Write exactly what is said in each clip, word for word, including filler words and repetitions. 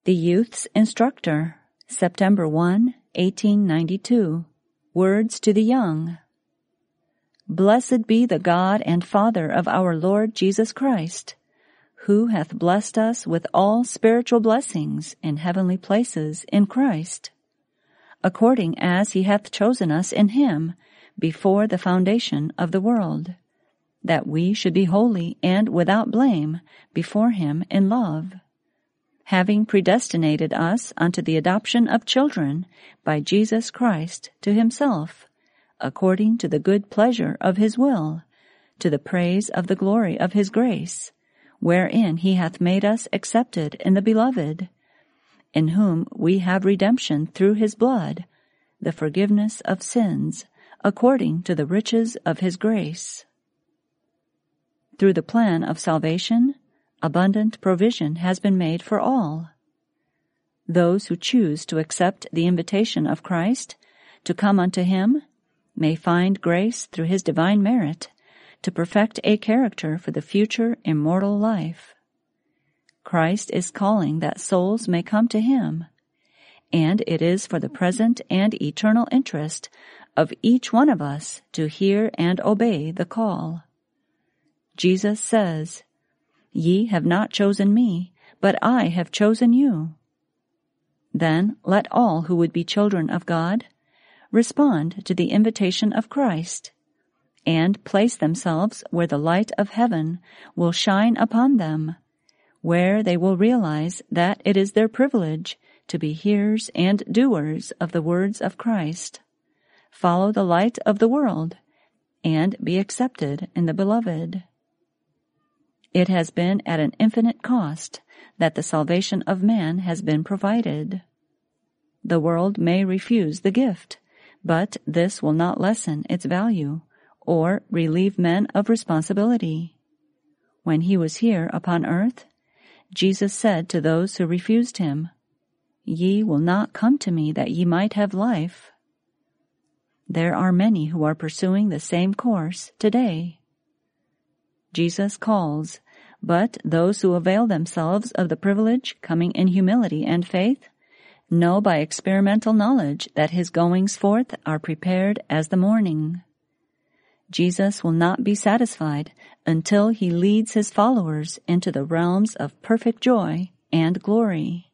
The Youth's Instructor, September first, eighteen ninety-two. Words to the Young. Blessed be the God and Father of our Lord Jesus Christ, who hath blessed us with all spiritual blessings in heavenly places in Christ, according as he hath chosen us in him before the foundation of the world, that we should be holy and without blame before him in love, having predestinated us unto the adoption of children by Jesus Christ to himself, according to the good pleasure of his will, to the praise of the glory of his grace, wherein he hath made us accepted in the Beloved, in whom we have redemption through his blood, the forgiveness of sins, according to the riches of his grace. Through the plan of salvation, abundant provision has been made for all. Those who choose to accept the invitation of Christ to come unto him may find grace through his divine merit to perfect a character for the future immortal life. Christ is calling that souls may come to him, and it is for the present and eternal interest of each one of us to hear and obey the call. Jesus says, "Ye have not chosen me, but I have chosen you." Then let all who would be children of God respond to the invitation of Christ and place themselves where the light of heaven will shine upon them, where they will realize that it is their privilege to be hearers and doers of the words of Christ, follow the light of the world, and be accepted in the Beloved. It has been at an infinite cost that the salvation of man has been provided. The world may refuse the gift, but this will not lessen its value or relieve men of responsibility. When he was here upon earth, Jesus said to those who refused him, "Ye will not come to me that ye might have life." There are many who are pursuing the same course today. Jesus calls, but those who avail themselves of the privilege coming in humility and faith know by experimental knowledge that his goings forth are prepared as the morning. Jesus will not be satisfied until he leads his followers into the realms of perfect joy and glory.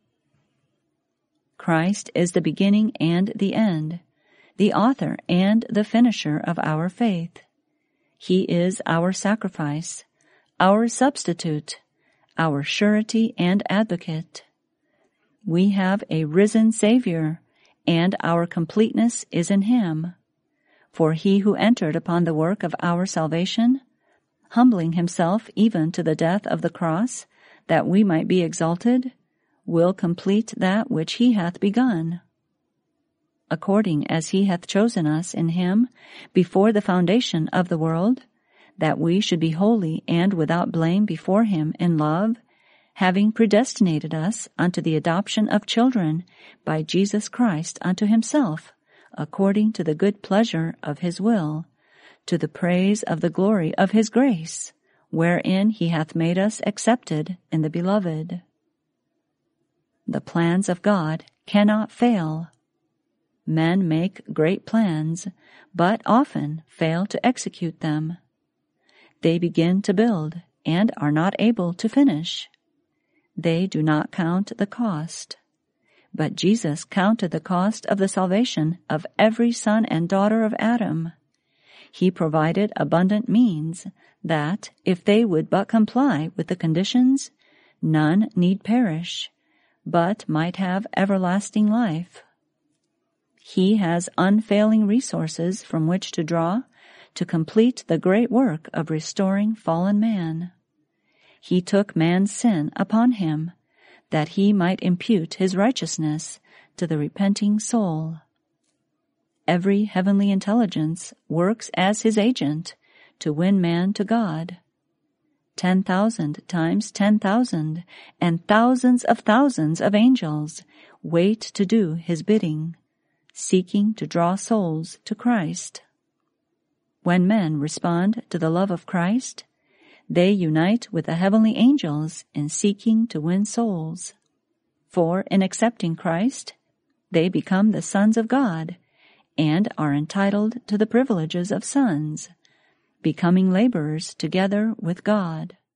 Christ is the beginning and the end, the author and the finisher of our faith. He is our sacrifice, our substitute, our surety and advocate. We have a risen Savior, and our completeness is in him. For he who entered upon the work of our salvation, humbling himself even to the death of the cross, that we might be exalted, will complete that which he hath begun. According as he hath chosen us in him before the foundation of the world, that we should be holy and without blame before him in love, having predestinated us unto the adoption of children by Jesus Christ unto himself, according to the good pleasure of his will, to the praise of the glory of his grace, wherein he hath made us accepted in the Beloved. The plans of God cannot fail. Men make great plans, but often fail to execute them. They begin to build and are not able to finish. They do not count the cost. But Jesus counted the cost of the salvation of every son and daughter of Adam. He provided abundant means that, if they would but comply with the conditions, none need perish, but might have everlasting life. He has unfailing resources from which to draw to complete the great work of restoring fallen man. He took man's sin upon him, that he might impute his righteousness to the repenting soul. Every heavenly intelligence works as his agent to win man to God. Ten thousand times ten thousand and thousands of thousands of angels wait to do his bidding, seeking to draw souls to Christ. When men respond to the love of Christ, they unite with the heavenly angels in seeking to win souls. For in accepting Christ, they become the sons of God and are entitled to the privileges of sons, becoming laborers together with God.